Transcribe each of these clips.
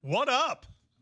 What up?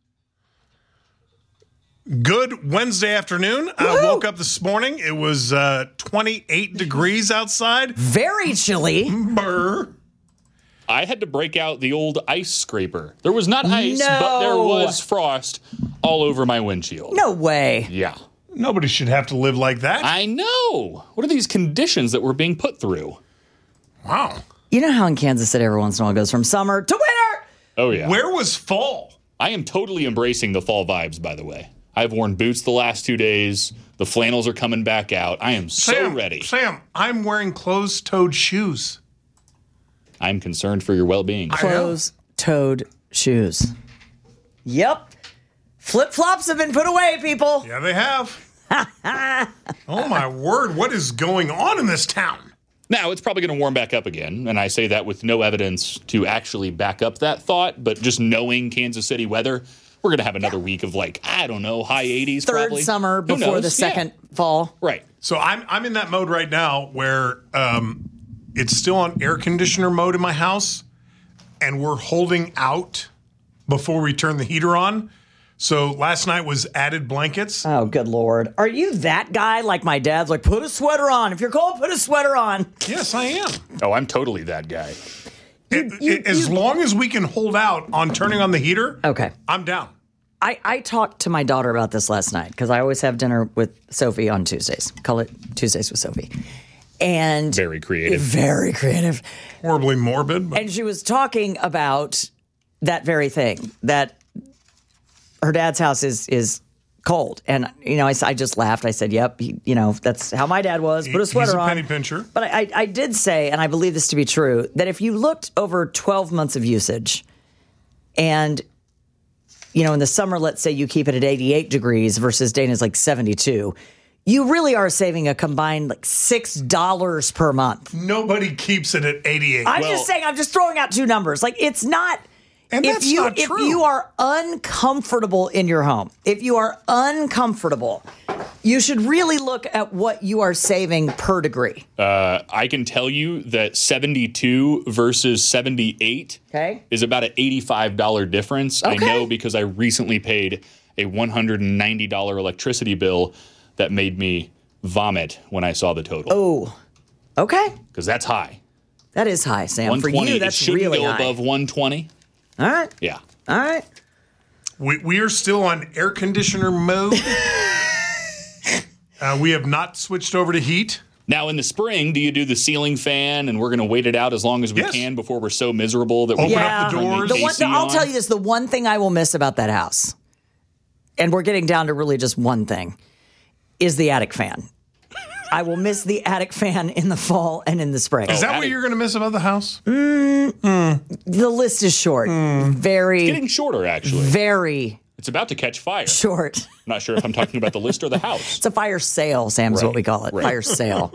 Good Wednesday afternoon. I woke up this morning. It was 28 degrees outside. Very chilly. Brr. I had to break out the old ice scraper. There was not ice, but there was frost all over my windshield. No way. Yeah. Nobody should have to live like that. I know. What are these conditions that we're being put through? Wow. You know how in Kansas City every once in a while it goes from summer to winter? Oh, yeah. Where was fall? I am totally embracing the fall vibes, by the way. I've worn boots the last 2 days. The flannels are coming back out. I am so ready. Sam, I'm wearing closed-toed shoes. I'm concerned for your well-being. Closed-toed shoes. Yep. Flip-flops have been put away, people. Yeah, they have. Oh, my word. What is going on in this town? Now, it's probably going to warm back up again, and I say that with no evidence to actually back up that thought, but just knowing Kansas City weather, we're going to have another week of high 80s Third probably. summer before the second fall. Right. So I'm in that mode right now where it's still on air conditioner mode in my house, and we're holding out before we turn the heater on. So last night was added blankets. Oh, good Lord. Are you that guy like my dad's like, put a sweater on. If you're cold, put a sweater on. Yes, I am. Oh, I'm totally that guy. As long as we can hold out on turning on the heater, Okay. I'm down. I talked to my daughter about this last night because I always have dinner with Sophie on Tuesdays. Call it Tuesdays with Sophie. And Very creative. Very creative. Horribly morbid. But And she was talking about that very thing, that her dad's house is cold. And, I just laughed. I said, yep, that's how my dad was. Put a sweater he's a on. penny pincher. But I did say, and I believe this to be true, that if you looked over 12 months of usage and, in the summer, let's say you keep it at 88 degrees versus Dana's 72, you really are saving a combined $6 per month. Nobody keeps it at 88. I'm just saying, I'm just throwing out two numbers. It's not... And that's not true. If you are uncomfortable in your home, you should really look at what you are saving per degree. I can tell you that 72 versus 78 is about an $85 difference. Okay. I know because I recently paid a $190 electricity bill that made me vomit when I saw the total. Oh, okay. Because that's high. That is high, Sam. For 120, you, that's it shouldn't really go high. above 120. All right. Yeah. All right. We are still on air conditioner mode. We have not switched over to heat. Now, in the spring, do you do the ceiling fan, and we're going to wait it out as long as we can before we're so miserable that we Open up the doors. I'll tell you this, the one thing I will miss about that house, and we're getting down to really just one thing, is the attic fan. I will miss the attic fan in the fall and in the spring. Is that what you're going to miss about the house? The list is short. Very. It's getting shorter, actually. Very It's about to catch fire. short. I'm not sure if I'm talking about the list or the house. It's a fire sale, Sam, is what we call it. Right. Fire sale.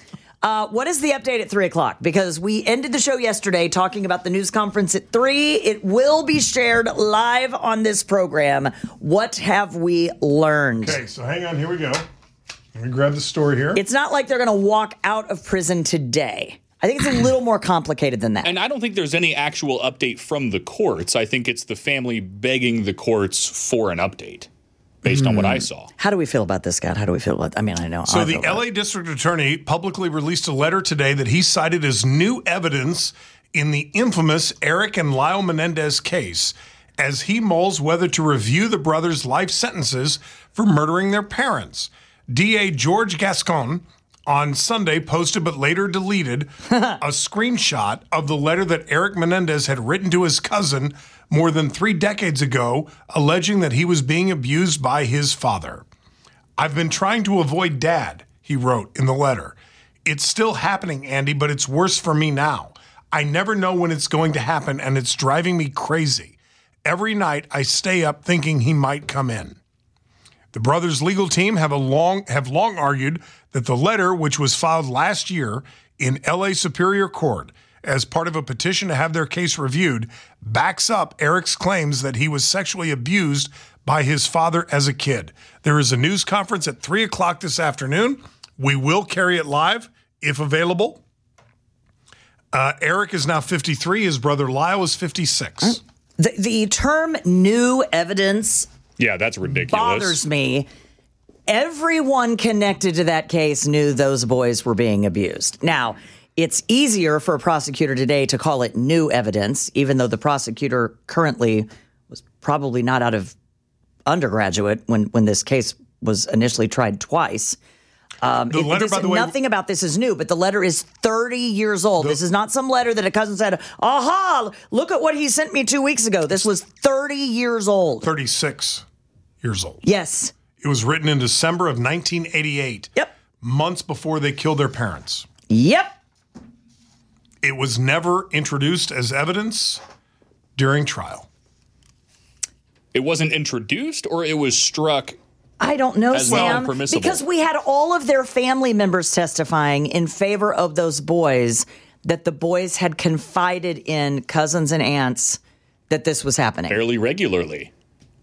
What is the update at 3 o'clock? Because we ended the show yesterday talking about the news conference at 3. It will be shared live on this program. What have we learned? Okay, so hang on. Here we go. Let me grab the story here. It's not like they're going to walk out of prison today. I think it's a little more complicated than that. And I don't think there's any actual update from the courts. I think it's the family begging the courts for an update based on what I saw. How do we feel about this, Scott? How do we feel about I know. So the LA District Attorney publicly released a letter today that he cited as new evidence in the infamous Eric and Lyle Menendez case as he mulls whether to review the brothers' life sentences for murdering their parents. DA George Gascon on Sunday posted but later deleted a screenshot of the letter that Eric Menendez had written to his cousin more than 3 decades ago, alleging that he was being abused by his father. "I've been trying to avoid Dad," he wrote in the letter. "It's still happening, Andy, but it's worse for me now. I never know when it's going to happen, and it's driving me crazy. Every night I stay up thinking he might come in." The brothers' legal team have long argued that the letter, which was filed last year in LA Superior Court as part of a petition to have their case reviewed, backs up Eric's claims that he was sexually abused by his father as a kid. There is a news conference at 3 o'clock this afternoon. We will carry it live if available. Eric is now 53. His brother Lyle is 56. The term new evidence Yeah, that's ridiculous. bothers me. Everyone connected to that case knew those boys were being abused. Now, it's easier for a prosecutor today to call it new evidence, even though the prosecutor currently was probably not out of undergraduate when this case was initially tried twice. The letter, by the way, nothing about this is new, but the letter is 30 years old. This is not some letter that a cousin said, aha, look at what he sent me 2 weeks ago. This was 30 years old. 36 years old. Yes. It was written in December of 1988. Yep. Months before they killed their parents. Yep. It was never introduced as evidence during trial. It wasn't introduced, or it was struck. I don't know, As Sam, non-permissible. because we had all of their family members testifying in favor of those boys, that the boys had confided in cousins and aunts that this was happening. Fairly regularly.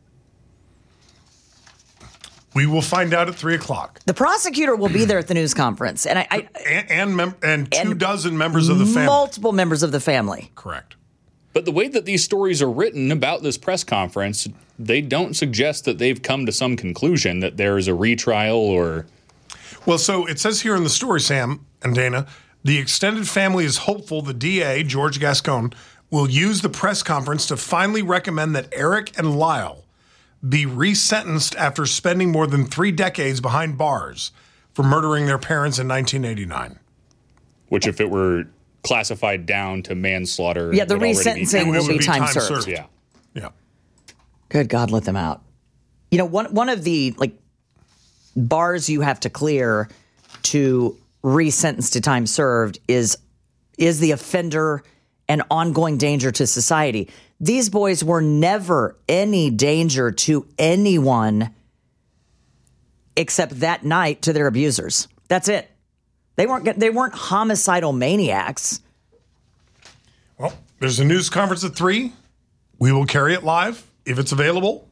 We will find out at 3:00. The prosecutor will be there at the news conference, and And 24 members of the family. multiple members of the family. Correct. But the way that these stories are written about this press conference, they don't suggest that they've come to some conclusion that there is a retrial or... Well, so it says here in the story, Sam and Dana, the extended family is hopeful the DA, George Gascon, will use the press conference to finally recommend that Eric and Lyle be resentenced after spending more than 3 decades behind bars for murdering their parents in 1989. Which, if it were classified down to manslaughter... Yeah, the would already be- resentencing It will would be be time time served. served. Yeah. Yeah. Good God, let them out. You know, one of the bars you have to clear to resentence to time served is the offender an ongoing danger to society. These boys were never any danger to anyone except that night to their abusers. That's it. They weren't homicidal maniacs. Well, there's a news conference at 3. We will carry it live if it's available.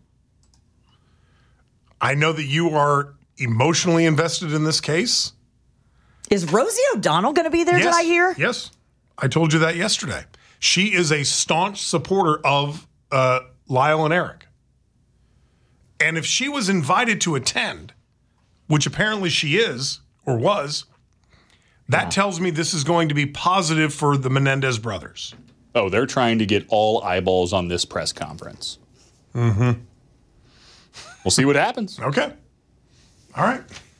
I know that you are emotionally invested in this case. Is Rosie O'Donnell going to be there, did I hear? Yes. I told you that yesterday. She is a staunch supporter of Lyle and Eric. And if she was invited to attend, which apparently she is or was, that tells me this is going to be positive for the Menendez brothers. Oh, they're trying to get all eyeballs on this press conference. Mm-hmm. We'll see what happens. Okay. All right.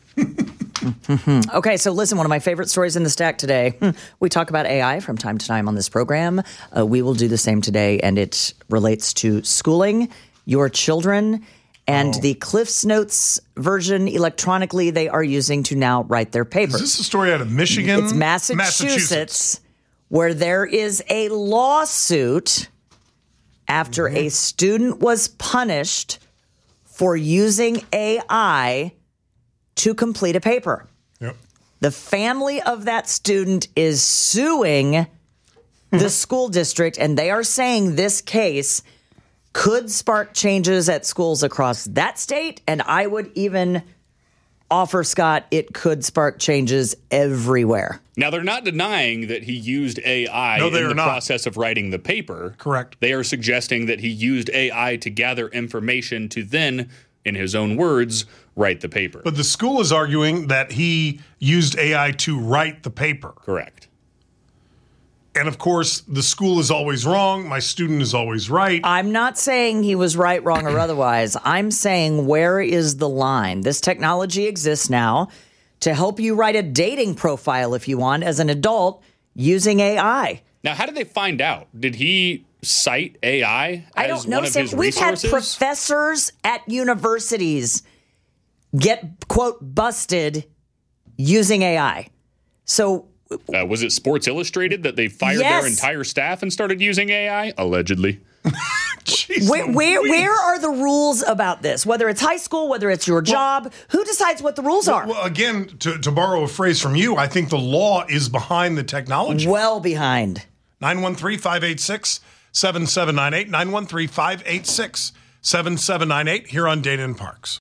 Okay, so listen, one of my favorite stories in the stack today. We talk about AI from time to time on this program. We will do the same today, and it relates to schooling your children and the Cliffs Notes version electronically they are using to now write their papers. Is this a story out of Michigan? It's Massachusetts, where there is a lawsuit after a student was punished for using AI to complete a paper. Yep. The family of that student is suing the school district, and they are saying this case could spark changes at schools across that state. And I would even offer, Scott, it could spark changes everywhere. Now, they're not denying that he used AI No, they in are the not. process of writing the paper. Correct. They are suggesting that he used AI to gather information to then, in his own words, write the paper. But the school is arguing that he used AI to write the paper. Correct. And of course, the school is always wrong. My student is always right. I'm not saying he was right, wrong, or otherwise. I'm saying, where is the line? This technology exists now to help you write a dating profile, if you want, as an adult using AI. Now, how did they find out? Did he cite AI as I don't know, one of Sam. his We've had resources? professors at universities get, quote, busted using AI. So Was it Sports Illustrated that they fired Yes. their entire staff and started using AI? Allegedly. Jeez where Louise. are the rules about this? Whether it's high school, whether it's your job, who decides what the rules are? Well, again, to borrow a phrase from you, I think the law is behind the technology. Well behind. 913-586-7798. 913-586-7798 here on Dana and Parks.